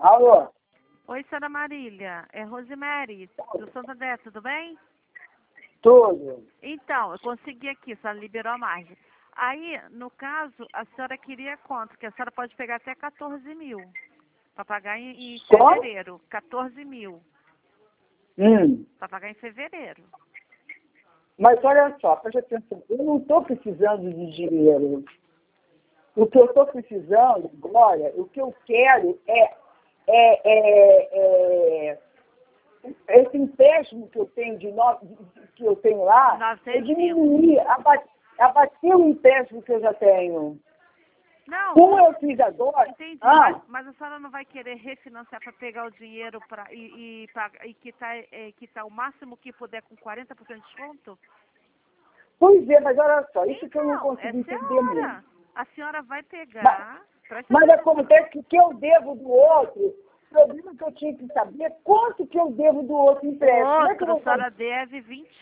Alô? Oi, senhora Marília. É Rosemary, do Santander, tudo bem? Tudo. Então, eu consegui aqui, a senhora liberou a margem. Aí, no caso, a senhora queria quanto? Que a senhora pode pegar até 14 mil para pagar em Qual? fevereiro. 14 mil para pagar em fevereiro. Mas olha só, preste atenção, eu não estou precisando de dinheiro. O que eu estou precisando agora, o que eu quero esse empréstimo que eu tenho que eu tenho lá, 905. diminuir, abater o empréstimo que eu já tenho. Não, Como eu fiz agora, entendi, mas a senhora não vai querer refinanciar para pegar o dinheiro e quitar o máximo que puder com 40% de desconto? pois é, mas olha só, isso que eu não Então, consigo é entender mesmo. senhora. A senhora vai pegar. Mas acontece que o que eu devo do outro, o problema que eu tinha que saber é quanto que eu devo do outro empréstimo. Como é que eu Outro, a vou senhora fazer? deve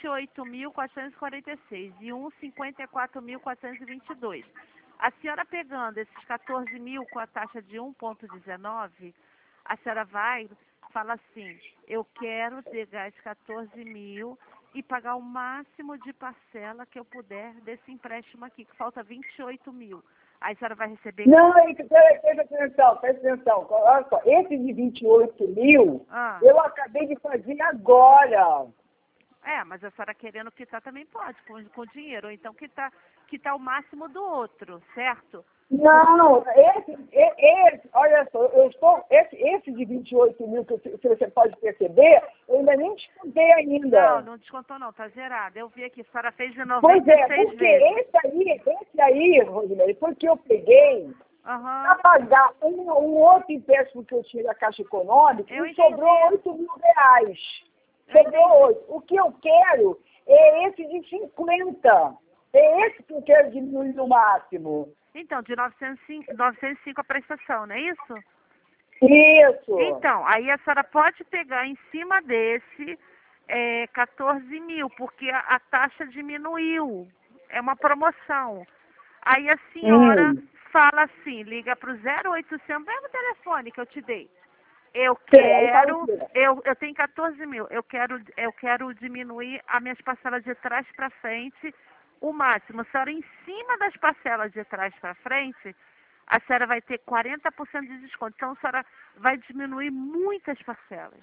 28.446 e um 54.422. A senhora pegando esses 14 mil com a taxa de 1,19, a senhora vai falar assim, eu quero pegar esses 14 mil e pagar o máximo de parcela que eu puder desse empréstimo aqui, que falta 28 mil. Aí a senhora vai receber... Não, presta atenção. Olha só, esse de 28 mil, eu acabei de fazer agora. Mas a senhora querendo quitar também pode, com dinheiro, ou então quitar o máximo do outro, certo? Não, olha só, esse de 28 mil que você pode perceber, eu ainda nem descontei ainda. Não descontou não, tá zerado. Eu vi aqui, a senhora fez de 96 Pois é, porque vezes. esse aí, Rosemary, foi que eu peguei para pagar um outro empréstimo que eu tinha da Caixa Econômica e sobrou 8 mil reais. Sobrou 8. O que eu quero é esse de 50. É esse que eu quero diminuir no máximo. Então, de 905 a prestação, não é isso? Isso. Então, aí a senhora pode pegar em cima desse 14 mil, porque a taxa diminuiu. É uma promoção. Aí a senhora fala assim, liga para o 0800, mesmo telefone que eu te dei. Eu tenho 14 mil, eu quero diminuir as minhas parcelas de trás para frente o máximo. A senhora, em cima das parcelas de trás para frente, a senhora vai ter 40% de desconto. Então, a senhora vai diminuir muitas parcelas.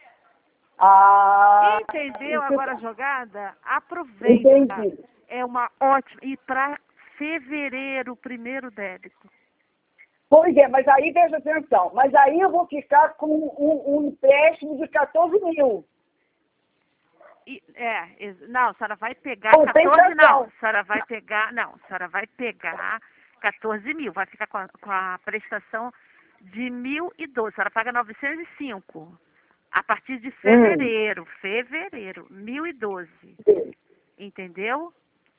Entendeu agora a jogada? Aproveita. Entendi. É uma ótima. E para fevereiro, o primeiro débito. Pois é, mas aí, presta atenção, mas aí eu vou ficar com um empréstimo de 14 mil. Não, a senhora vai pegar 14, não. A senhora vai pegar, não, a senhora vai pegar 14 mil, vai ficar com a prestação de 1.012, a senhora paga 905. A partir de fevereiro, 1.012. Entendeu?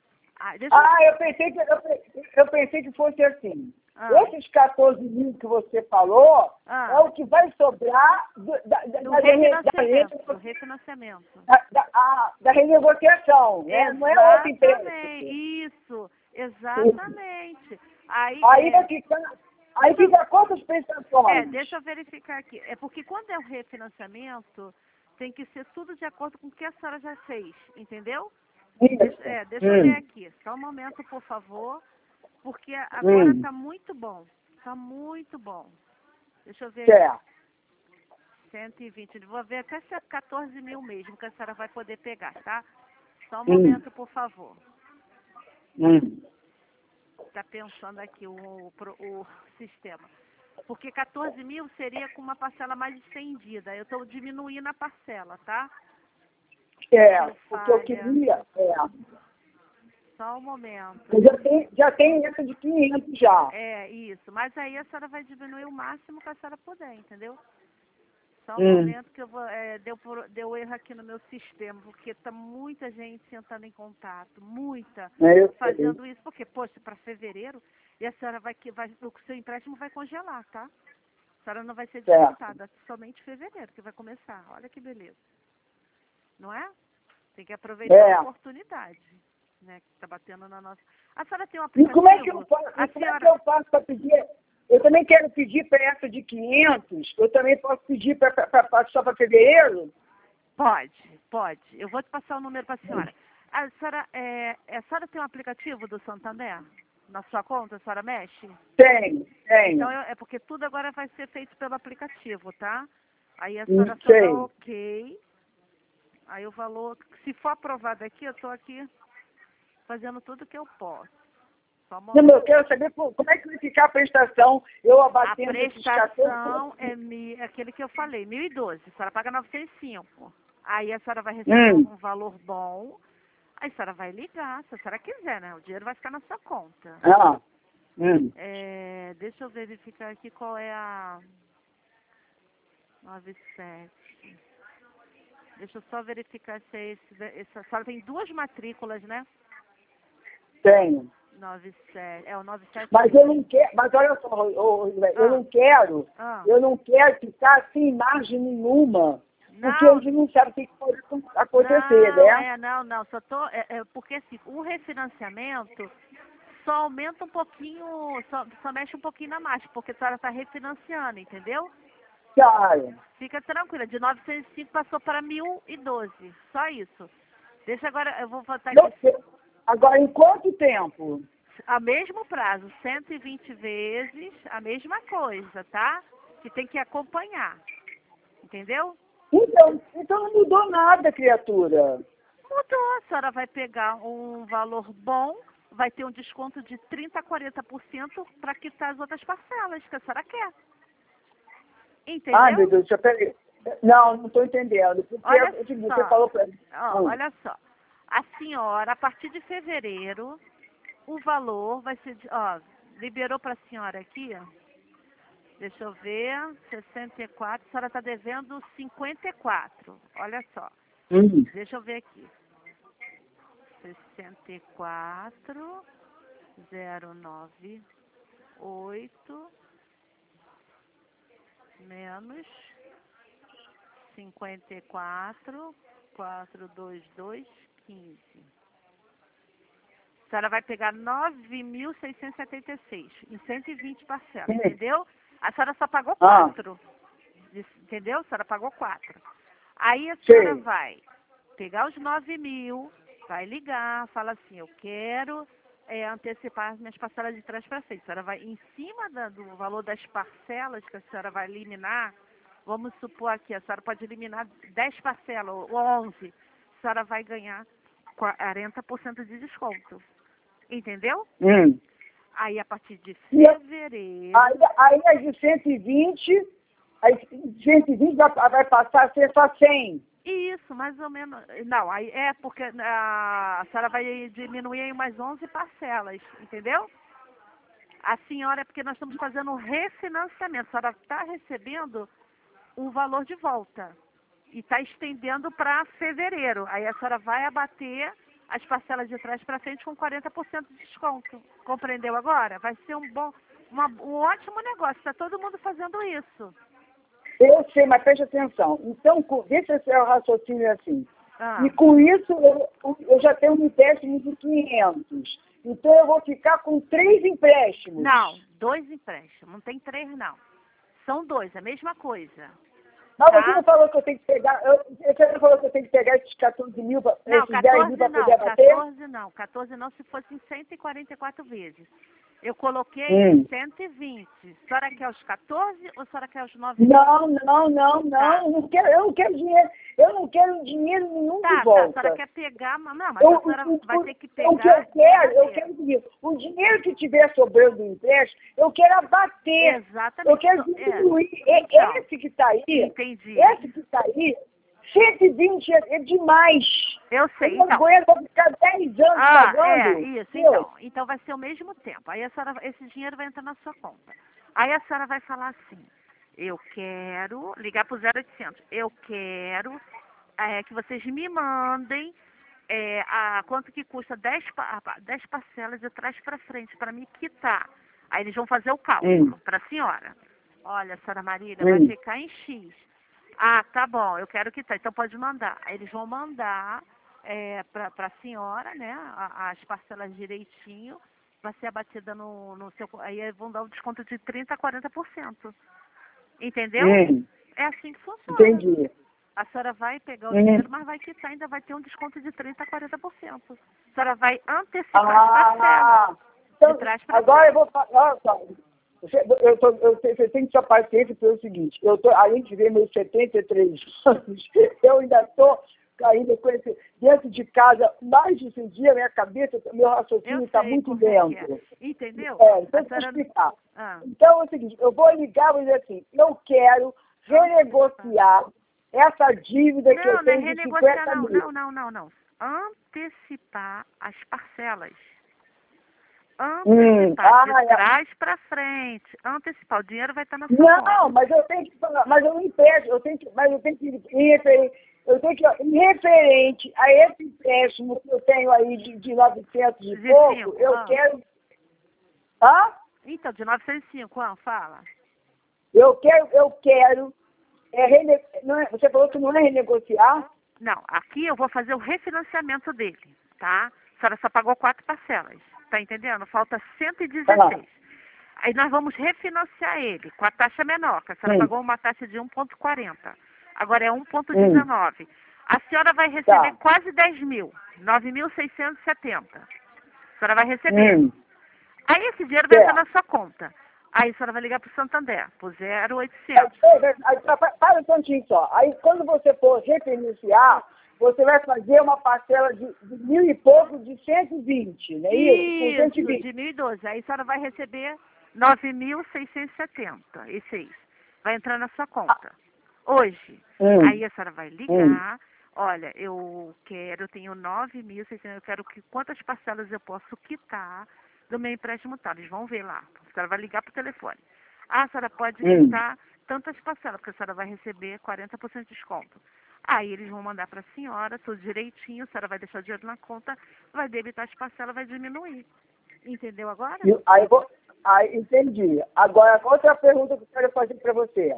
Eu pensei que fosse assim. Esses 14 mil que você falou é o que vai sobrar do refinanciamento. Da renegociação, né? Não é outro empréstimo. Isso, exatamente. Aí fica quantas prestações? Deixa eu verificar aqui. É porque quando é o refinanciamento, tem que ser tudo de acordo com o que a senhora já fez, entendeu? Deixa eu ver aqui. Só um momento, por favor. Porque agora está muito bom. Está muito bom. Deixa eu ver. Certo. 120. Vou ver até se é 14 mil mesmo que a senhora vai poder pegar, tá? Só um momento, por favor. Está pensando aqui o sistema. Porque 14 mil seria com uma parcela mais estendida. Eu estou diminuindo a parcela, tá? O que eu queria Só um momento. Já tem essa de 500 já. Isso. Mas aí a senhora vai diminuir o máximo que a senhora puder, entendeu? Só um momento que eu vou... deu erro aqui no meu sistema, porque tá muita gente entrando em contato. Muita. Fazendo isso. Porque, poxa, para fevereiro, e a senhora o seu empréstimo vai congelar, tá? A senhora não vai ser descontada. Somente fevereiro que vai começar. Olha que beleza. Não é? Tem que aproveitar a oportunidade. Né, que está batendo na nossa... A senhora tem um aplicativo? Como é que eu faço para pedir? Eu também quero pedir para essa de 500, eu também posso pedir só para fevereiro? Pode. Eu vou te passar o número para a senhora. A senhora tem um aplicativo do Santander? Na sua conta, a senhora mexe? Tenho. Então, é porque tudo agora vai ser feito pelo aplicativo, tá? Aí a senhora só dá ok. Aí o valor, se for aprovado aqui, eu estou aqui fazendo tudo que eu posso. Não, eu quero saber como é que vai ficar a prestação, eu abatendo esses 14... A prestação é aquele que eu falei, 1.012. A senhora paga 905. Aí a senhora vai receber um valor bom. Aí a senhora vai ligar, se a senhora quiser, né? O dinheiro vai ficar na sua conta. Deixa eu verificar aqui qual é a 97. Deixa eu só verificar se é esse. A senhora tem 2 matrículas, né? Tenho. 97. É o 97. Mas eu não quero, mas olha só, eu não quero ficar sem margem nenhuma. Não. Porque a gente não sabe o que pode acontecer, né? Não. Só tô. Porque assim, o refinanciamento só aumenta um pouquinho, só mexe um pouquinho na margem, porque a senhora está refinanciando, entendeu? Claro. Fica tranquila, de 905 passou para 1.012. Só isso. Deixa agora, eu vou botar aqui. Agora, em quanto tempo? A mesmo prazo, 120 vezes, a mesma coisa, tá? Que tem que acompanhar. Entendeu? Então não mudou nada, criatura. Mudou. A senhora vai pegar um valor bom, vai ter um desconto de 30% a 40% para quitar as outras parcelas que a senhora quer. Entendeu? Ai, meu Deus, peraí. Não estou entendendo. Porque olha você falou para mim. Olha só. A senhora, a partir de fevereiro, o valor vai ser... liberou para a senhora aqui, deixa eu ver, 64, a senhora está devendo 54. Olha só. Deixa eu ver aqui. 64, 098, menos 54, 422, 15. A senhora vai pegar 9.676 em 120 parcelas, entendeu? A senhora só pagou 4. Entendeu? A senhora pagou 4. Aí a senhora vai pegar os 9.000, vai ligar, fala assim, eu quero antecipar as minhas parcelas de trás para frente. A senhora vai, em cima do valor das parcelas que a senhora vai eliminar, vamos supor aqui, a senhora pode eliminar 10 parcelas ou 11. A senhora vai ganhar 40% de desconto. Entendeu? Aí, a partir de fevereiro... Aí as de 120, vai passar a ser só 100. Isso, mais ou menos. Não, aí é porque a senhora vai diminuir em mais 11 parcelas, entendeu? A senhora, é porque nós estamos fazendo um refinanciamento. A senhora está recebendo um valor de volta e está estendendo para fevereiro. Aí a senhora vai abater as parcelas de trás para frente com 40% de desconto. Compreendeu agora? Vai ser um ótimo negócio. Está todo mundo fazendo isso. Eu sei, mas preste atenção. Então, deixa esse raciocínio assim. E com isso, eu já tenho um empréstimo de 500. Então, eu vou ficar com 3 empréstimos. Não, 2 empréstimos. Não tem 3, não. São 2, a mesma coisa. Mas você não falou que eu tenho que pegar... Você não falou que eu tenho que pegar esses 14 mil, esses 10 mil para poder abater? 14 não, se fossem 144 vezes. Eu coloquei em 120. A senhora quer os 14 ou a senhora quer os 9 mil? Não. Tá. Eu não quero dinheiro. Eu não quero dinheiro nenhum de volta. A senhora quer pegar... Não, mas a senhora vai ter que pegar... O que eu quero dinheiro. O dinheiro que tiver sobrando do empréstimo, eu quero abater. Exatamente. Eu quero diminuir. Esse que está aí... Entendi. Esse que está aí, 120 é demais. Eu sei, então. Eu vou ficar 10 anos pagando. Isso, então vai ser o mesmo tempo. Aí a senhora, esse dinheiro vai entrar na sua conta. Aí a senhora vai falar assim, eu quero, ligar para o 0800, eu quero que vocês me mandem quanto que custa 10 parcelas de trás para frente, para me quitar. Aí eles vão fazer o cálculo para a senhora. Olha, senhora Marília, vai ficar em X. Tá bom, eu quero quitar, então pode mandar. Aí eles vão mandar para a senhora, né, as parcelas direitinho, vai ser abatida no seu... Aí vão dar um desconto de 30% a 40%. Entendeu? É assim que funciona. Entendi. A senhora vai pegar o dinheiro, mas vai quitar, ainda vai ter um desconto de 30% a 40%. A senhora vai antecipar as parcelas. Então, De trás pra agora frente. eu vou falar. Você tem que ter paciência pelo seguinte, além de ver meus 73 anos, eu ainda estou ainda com dentro de casa, mais de 100 dias, minha cabeça, meu raciocínio está muito lento. Entendeu? Então, vou explicar. Então é o seguinte, eu vou ligar e vou dizer assim, eu quero renegociar essa dívida que eu tenho de 50 mil. Não. Antecipar as parcelas. Antecipar, de trás para frente. Antecipar, o dinheiro vai estar na sua conta. Não, mas eu tenho que falar, mas eu não impeço, em referente a esse empréstimo que eu tenho aí de 900 e pouco, eu quero... Então, de 905, fala. Eu quero você falou que não é renegociar? Não, aqui eu vou fazer o refinanciamento dele, tá? A senhora só pagou 4 parcelas, tá entendendo? Falta 116. Aí nós vamos refinanciar ele com a taxa menor, que a senhora pagou uma taxa de 1,40. Agora é 1,19. A senhora vai receber quase 10 mil, 9.670. A senhora vai receber. Aí esse dinheiro vai entrar na sua conta. Aí a senhora vai ligar para o Santander, por 0800. Para um tantinho só. Aí quando você for refinanciar, você vai fazer uma parcela de 1.000 e pouco de 120, não é isso? Isso, de 1.012. Aí a senhora vai receber 9.670. Vai entrar na sua conta. Hoje. Aí a senhora vai ligar. Olha, eu tenho 9.600, eu quero que quantas parcelas eu posso quitar do meu empréstimo tal. Eles vão ver lá. A senhora vai ligar para o telefone. A senhora pode quitar tantas parcelas, porque a senhora vai receber 40% de desconto. Aí eles vão mandar para a senhora, tudo direitinho, a senhora vai deixar o dinheiro na conta, vai debitar as parcelas, vai diminuir. Entendeu agora? Entendi. Agora, outra pergunta que eu quero fazer para você.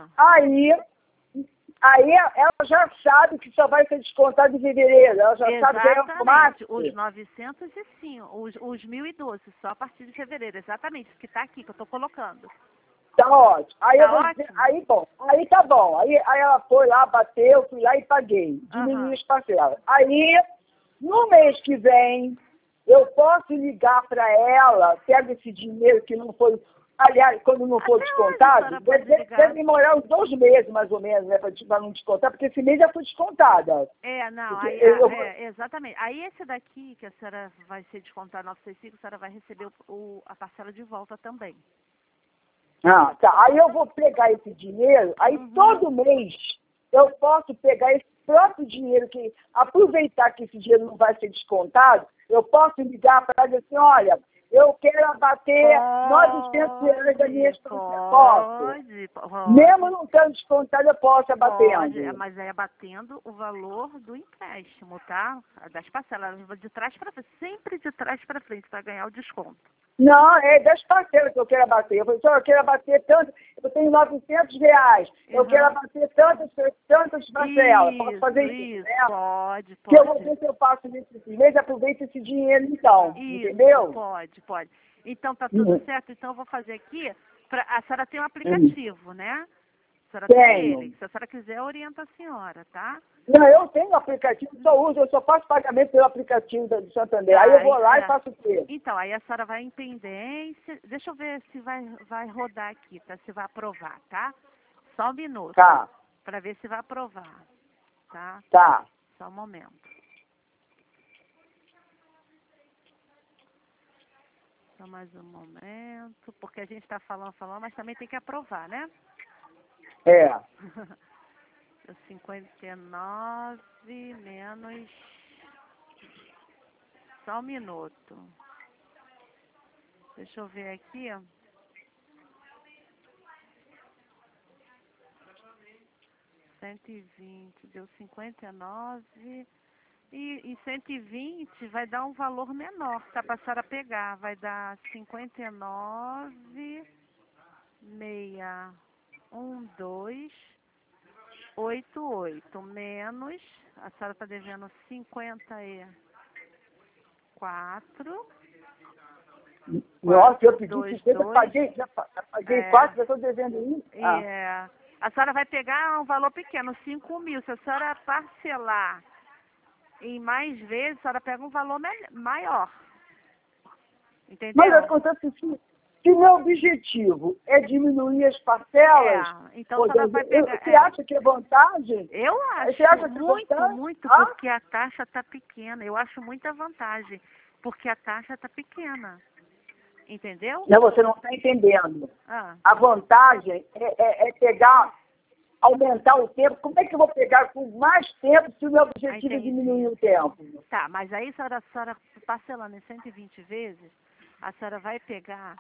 Aí ela já sabe que só vai ser descontado em fevereiro. Ela já sabe que é automático. Os 900 e sim, os 1.012, só a partir de fevereiro. Exatamente, isso que está aqui, que eu estou colocando. Tá ótimo. Aí tá bom. Aí ela foi lá, bateu, fui lá e paguei. Diminui as parcelas. Aí, no mês que vem, eu posso ligar para ela, pega esse dinheiro que não foi... Aliás, quando não for descontado, deve demorar uns 2 meses, mais ou menos, né, para não descontar, porque esse mês já foi descontada. Exatamente. Aí esse daqui, que a senhora vai ser descontado 965, a senhora vai receber a parcela de volta também. Tá. Aí eu vou pegar esse dinheiro, aí todo mês eu posso pegar esse próprio dinheiro, aproveitar que esse dinheiro não vai ser descontado, eu posso ligar para ela e dizer assim, olha, eu quero abater 900 reais da minha Pode. Mesmo não estando descontado, eu posso abatendo. Mas é abatendo o valor do empréstimo, tá? Das parcelas, de trás para frente, sempre de trás para frente, para ganhar o desconto. Não, é das parcelas que eu quero abater. Eu falei, eu quero abater tanto, eu tenho 900 reais, eu quero abater tantas parcelas. Posso fazer isso, né? Pode. Que eu vou ver se eu faço nesse mês, aproveito esse dinheiro então, entendeu? Pode. Então tá tudo certo, então eu vou fazer aqui, a senhora tem um aplicativo, né? A senhora tem ele. Se a senhora quiser, orienta a senhora, tá? Não, eu tenho o aplicativo, eu só faço pagamento pelo aplicativo do Santander. Aí eu vou lá e faço o quê? Então, aí a senhora vai em pendência. Deixa eu ver se vai rodar aqui, tá? Se vai aprovar, tá? Só um minuto. Tá. Para ver se vai aprovar, tá? Tá. Só um momento. Só mais um momento, porque a gente está falando, mas também tem que aprovar, né? 59 menos... Só um minuto. Deixa eu ver aqui. 120 deu 59. E 120 vai dar um valor menor, tá? Para a senhora pegar. Vai dar 59,612,88 menos, a senhora está devendo 54 Nossa, eu pedi 50, já paguei 4, já estou devendo isso. A senhora vai pegar um valor pequeno, 5 mil. Se a senhora parcelar em mais vezes, a senhora pega um valor maior. Entendeu? Mas acontece assim, se meu objetivo é diminuir as parcelas, então a senhora vai pegar... Você acha que é vantagem? Eu acho você acha que muito, é vantagem? muito, porque a taxa está pequena. Eu acho muita vantagem, porque a taxa está pequena. Entendeu? Não, você não está entendendo. A vantagem é aumentar o tempo. Como é que eu vou pegar com mais tempo se o meu objetivo é diminuir o tempo? Tá, mas aí a senhora parcelando em 120 vezes, a senhora vai pegar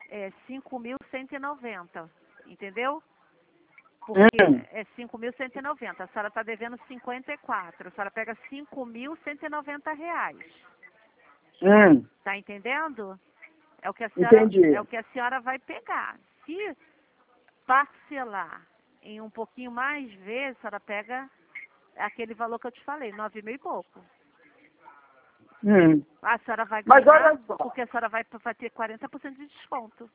5.190, entendeu? Porque é 5.190, a senhora está devendo 54, a senhora pega 5.190 reais. Tá entendendo? É o que a senhora, Entendi. é o que a senhora vai pegar. Se parcelar em um pouquinho mais vezes, a senhora pega aquele valor que eu te falei, 9 mil e pouco. A senhora vai ganhar, mas olha só, porque a senhora vai ter 40% de desconto.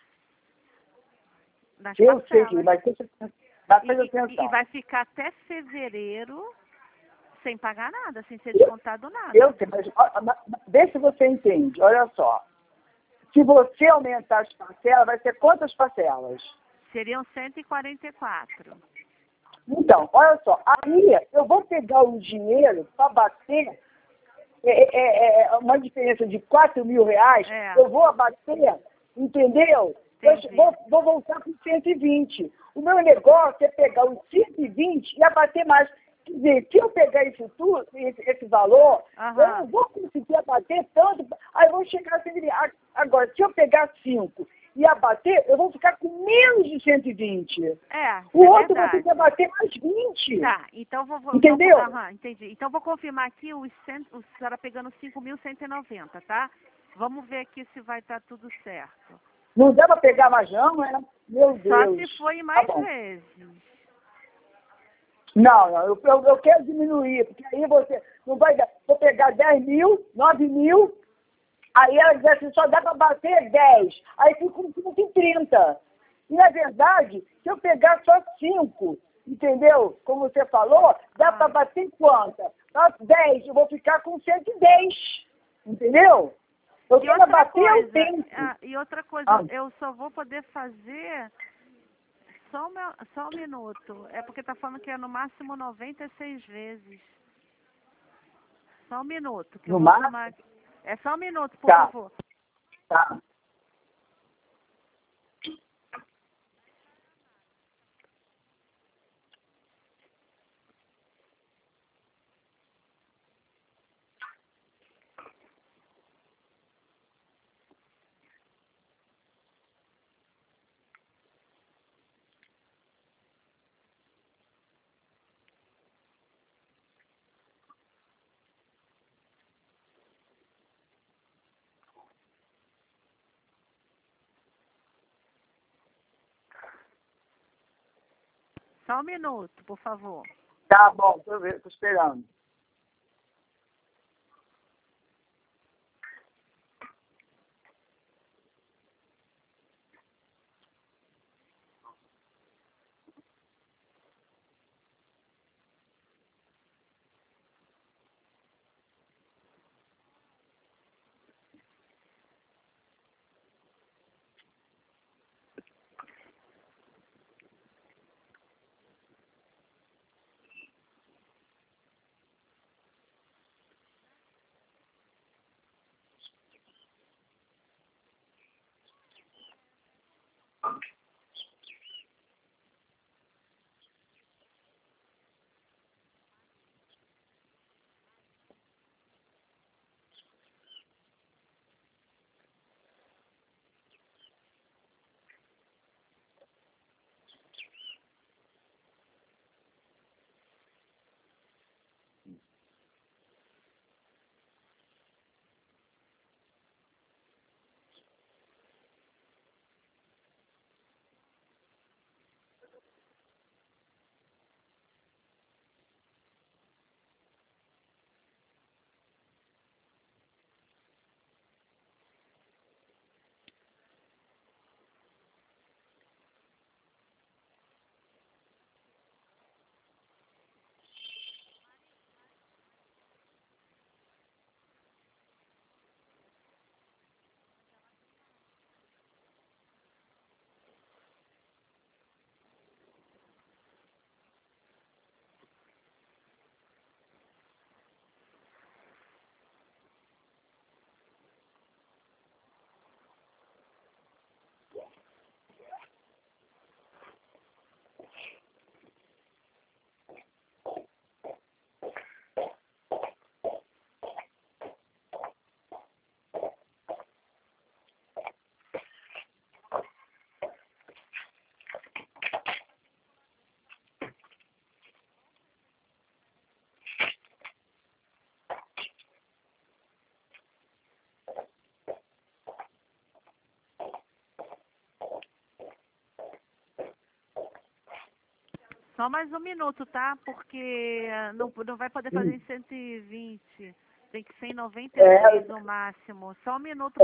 Nas eu parcelas. sei que vai ter e vai ficar até fevereiro sem pagar nada, sem ser descontado nada. Eu sei, mas vê se você entende. Olha só. Se você aumentar as parcelas, vai ser quantas parcelas? Seriam 144. Então, olha só. Aí eu vou pegar o dinheiro para bater uma diferença de 4 mil reais. Eu vou abater, entendeu? Vou voltar com 120. O meu negócio é pegar os 120 e abater mais. Quer dizer, se eu pegar isso tudo, esse valor, eu não vou conseguir abater tanto, aí eu vou chegar a 120. Agora, se eu pegar 5 e abater, eu vou ficar com menos de 120. O outro vai ter que abater mais 20. Tá, então entendeu? Entendi. Então vou confirmar aqui a senhora pegando 5.190, tá? Vamos ver aqui se vai estar tudo certo. Não dá para pegar mais não, né? Meu Deus. Só se for em mais vezes. Não, eu quero diminuir, porque aí você não vai dar. Vou pegar 10 mil, 9 mil, aí ela diz assim, só dá para bater 10. Aí fica com 130. E na verdade, se eu pegar só 5, entendeu? Como você falou, dá para bater quanto? 10, eu vou ficar com 110. Entendeu? Eu quero bater o tempo. E outra coisa, eu só vou poder fazer. Só um minuto. É porque tá falando que é no máximo 96 vezes. Só um minuto. Que no eu vou máximo? tomar... É só um minuto, por favor. Tá. Só um minuto, por favor. Tá bom, tô esperando. Só mais um minuto, tá? Porque não vai poder fazer em 120. Tem que ser em 93 no máximo. Só um minuto.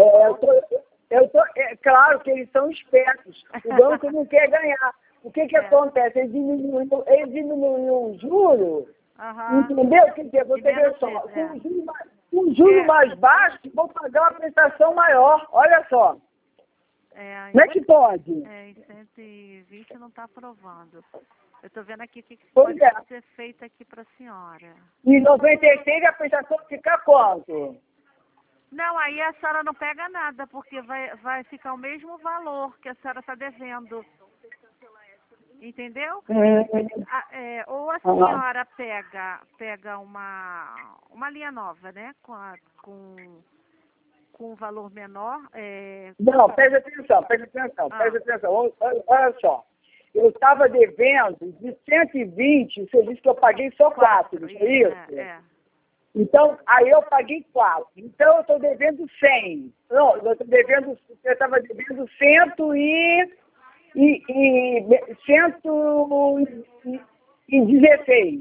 Claro que eles são espertos. O banco não quer ganhar. O que acontece? Eles diminuem o juro. Entendeu? Quer dizer, você vê só, com um juro mais baixo, vou pagar uma prestação maior. Olha só. Como é que pode? Em 120 não está aprovando. Eu estou vendo aqui o que pode ser feito aqui para a senhora. Em 96 a prestação fica quanto? Não, aí a senhora não pega nada, porque vai ficar o mesmo valor que a senhora está devendo. Entendeu? Ou a senhora pega uma linha nova, né? Com um valor menor. Não, presta atenção. Olha só. Eu estava devendo de 120, você disse que eu paguei só 4, não é isso? Então, aí eu paguei 4. Então, eu estou devendo 100. Não, eu estava devendo 116.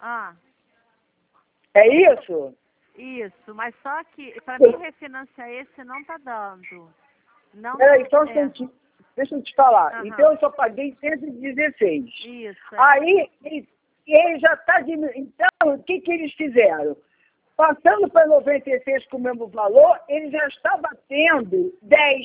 É isso? Isso, mas só que para mim refinanciar esse não está dando. Peraí, só um instantinho. Deixa eu te falar. Então, eu só paguei 116. Isso. Aí, ele já está diminuindo. Então, o que eles fizeram? Passando para 96 com o mesmo valor, ele já está batendo 10.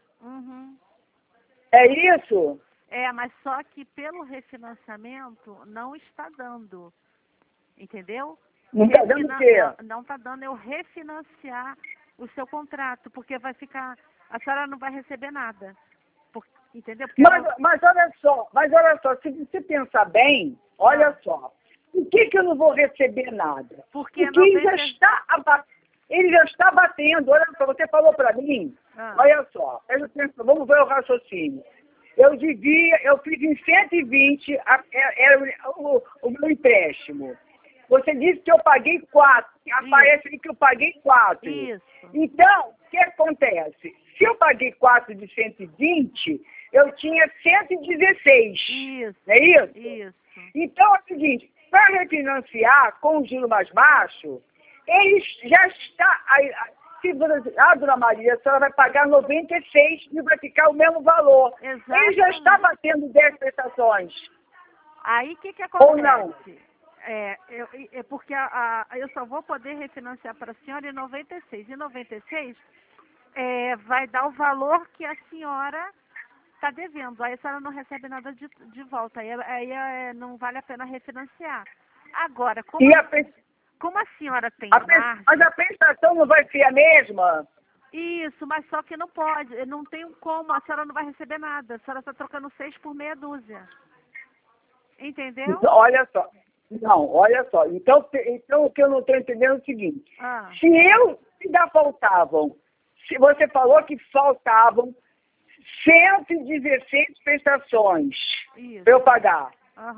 É isso? Mas só que pelo refinanciamento não está dando. Entendeu? Não está dando o quê? Não está dando eu refinanciar o seu contrato, porque vai ficar... A senhora não vai receber nada. Entendeu? Porque mas olha só, se você pensar bem, olha só, por que eu não vou receber nada? Porque ele já está batendo, olha só, você falou para mim, olha só, vamos ver o raciocínio. Eu fiz em 120, era o meu empréstimo. Você disse que eu paguei 4, aparece ali que eu paguei 4. Isso. Então, o que acontece? Se eu paguei 4 de 120, eu tinha 116. Isso. Não é isso? Isso. Então é o seguinte, para refinanciar com o juro mais baixo, ele já está... Dona Maria, a senhora vai pagar 96 e vai ficar o mesmo valor. Exatamente. Ele já está batendo 10 prestações. Aí o que acontece? Ou não? Porque eu só vou poder refinanciar para a senhora em 96. Em 96 vai dar o valor que a senhora está devendo. Aí a senhora não recebe nada de volta. Aí não vale a pena refinanciar. Agora, como a senhora tem margem... Mas a prestação não vai ser a mesma? Isso, mas só que não pode. Não tem como. A senhora não vai receber nada. A senhora está trocando 6 por meia dúzia. Entendeu? Então, olha só. Não, olha só. Então o que eu não estou entendendo é o seguinte. Se ainda faltavam... Se você falou que faltavam 116 prestações para eu pagar.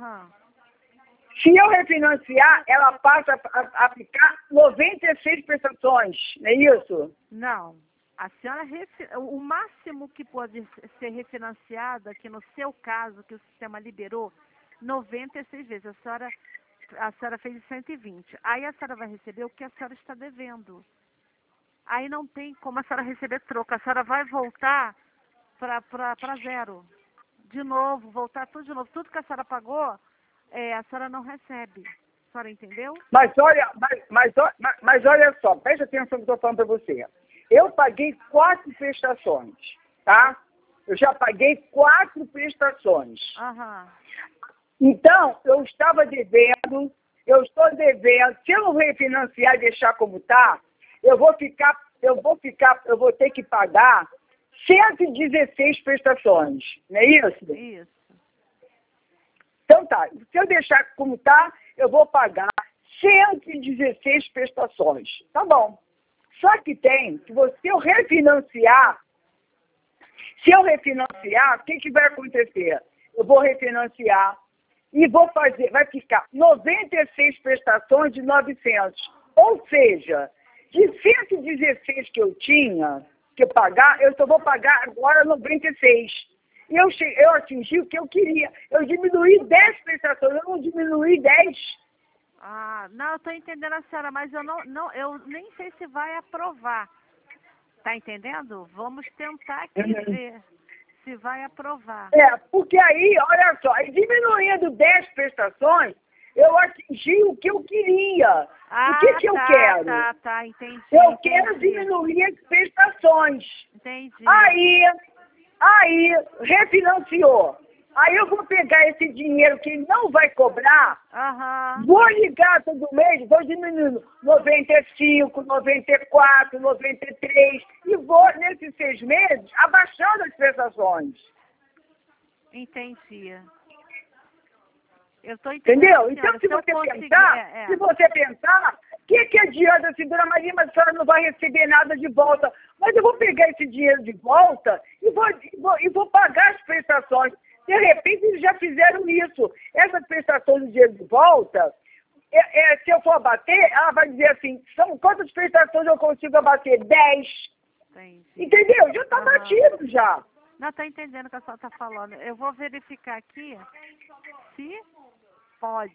Se eu refinanciar, ela passa a ficar 96 prestações, não é isso? Não. A senhora, o máximo que pode ser refinanciado, aqui no seu caso, que o sistema liberou, 96 vezes. A senhora fez de 120. Aí a senhora vai receber o que a senhora está devendo. Aí não tem como a senhora receber troco. A senhora vai voltar para zero. De novo, voltar tudo de novo. Tudo que a senhora pagou, a senhora não recebe. A senhora entendeu? Mas olha só, preste atenção no que eu estou falando para você. Eu paguei 4 prestações, tá? Eu já paguei 4 prestações. Então, eu estou devendo. Se eu não refinanciar e deixar como está, eu vou ter que pagar 116 prestações, não é isso? Isso. Então tá, se eu deixar como está, eu vou pagar 116 prestações. Tá bom. Só que se eu refinanciar, o que vai acontecer? Eu vou refinanciar e vai ficar 96 prestações de 900. Ou seja, de 116 que eu tinha que pagar, eu só vou pagar agora 96. eu atingi o que eu queria. Eu diminuí 10 prestações, eu não diminuí 10. Ah, não, eu estou entendendo a senhora, mas eu eu nem sei se vai aprovar. Tá entendendo? Vamos tentar aqui ver se vai aprovar. Porque aí, olha só, aí diminuindo 10 prestações, eu atingi o que eu queria. O que eu quero? Tá, entendi. Eu quero diminuir as prestações. Entendi. Aí, refinanciou. Aí eu vou pegar esse dinheiro que ele não vai cobrar, vou ligar todo mês, vou diminuindo 95, 94, 93, e vou, nesses 6 meses, abaixando as prestações. Entendi. Eu estou entendendo. Entendeu? Então, se você pensar, o que adianta, assim, dona Maria, mas a senhora não vai receber nada de volta. Mas eu vou pegar esse dinheiro de volta e vou pagar as prestações. De repente, eles já fizeram isso. Essas prestações de dinheiro de volta, se eu for abater, ela vai dizer assim, quantas prestações eu consigo abater? 10. Entendi. Entendeu? Já está batido já. Não, está entendendo o que a senhora está falando. Eu vou verificar aqui se pode.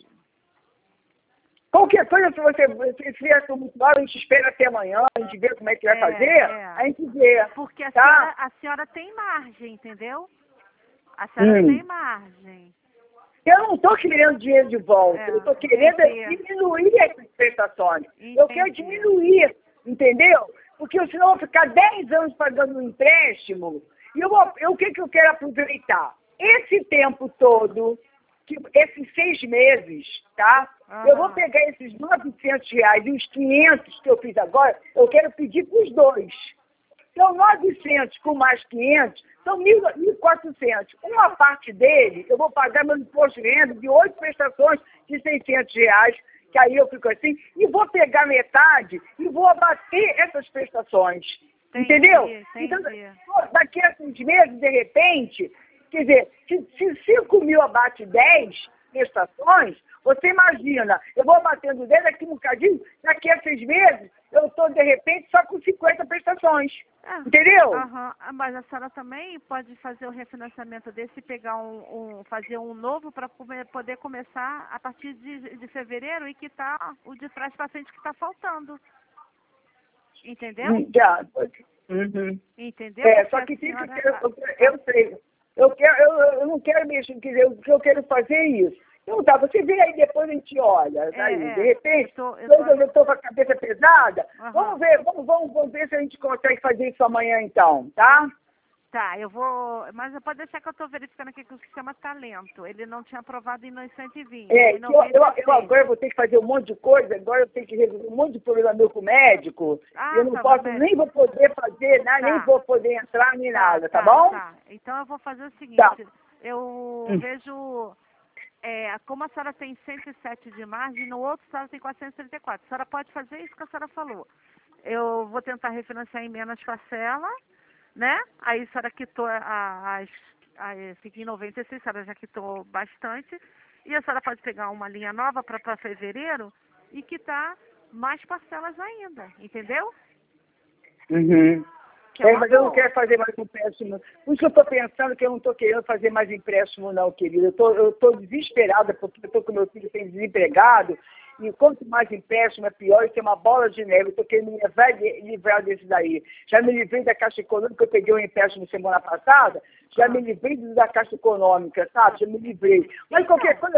Qualquer coisa, se você vier muito mal, a gente espera até amanhã, a gente vê como é que vai fazer, a gente vê. Porque tá? a senhora tem margem, entendeu? A senhora tem margem. Eu não estou querendo dinheiro de volta, eu estou querendo diminuir essas prestações. Eu quero diminuir, entendeu? Porque senão eu vou ficar 10 anos pagando um empréstimo, e o que eu quero aproveitar? Esse tempo todo, esses 6 meses, tá? Eu vou pegar esses R$900 e os 500 que eu fiz agora, eu quero pedir para os dois. Então, 900 com mais 500, são 1.400. Uma parte dele, eu vou pagar meu imposto de renda de 8 prestações de R$600, que aí eu fico assim, e vou pegar metade e vou abater essas prestações. Entendeu? Então, daqui a 6 meses, de repente, quer dizer, se 5 mil abate 10 prestações, você imagina, eu vou abatendo 10 aqui um bocadinho, daqui a 6 meses, eu estou, de repente, só com 50 prestações. Entendeu? Mas a senhora também pode fazer o refinanciamento desse e pegar fazer um novo para poder começar a partir de fevereiro e quitar o de trás para frente que está faltando. Entendeu? Entendeu? Só que eu sei. Eu não quero mexer, quer dizer, o que eu quero fazer é isso. Então tá, você vê aí, depois a gente olha. De repente, eu estou com a cabeça pesada, vamos ver se a gente consegue fazer isso amanhã então, tá? Tá, mas pode deixar que eu estou verificando aqui que o sistema talento. Ele não tinha aprovado em 120. Eu agora vou ter que fazer um monte de coisa, agora eu tenho que resolver um monte de problema meu com o médico. Eu não posso, nem vou poder fazer, nem vou poder entrar nem nada, tá bom? Tá, então eu vou fazer o seguinte, eu vejo... como a senhora tem 107 de margem, no outro a senhora tem 434. A senhora pode fazer isso que a senhora falou. Eu vou tentar refinanciar em menos parcela, né? Aí a senhora quitou fiquei em 96, a senhora já quitou bastante. E a senhora pode pegar uma linha nova para fevereiro e quitar mais parcelas ainda, entendeu? Mas eu não quero fazer mais empréstimo. Por isso que eu estou pensando que eu não estou querendo fazer mais empréstimo não, querido. Eu estou desesperada porque eu estou com meu filho sem desempregado. E quanto mais empréstimo é pior, isso é uma bola de neve. Eu estou querendo me livrar desse daí. Já me livrei da Caixa Econômica, eu peguei um empréstimo semana passada. Já me livrei da Caixa Econômica, sabe? Já me livrei. Mas qualquer coisa...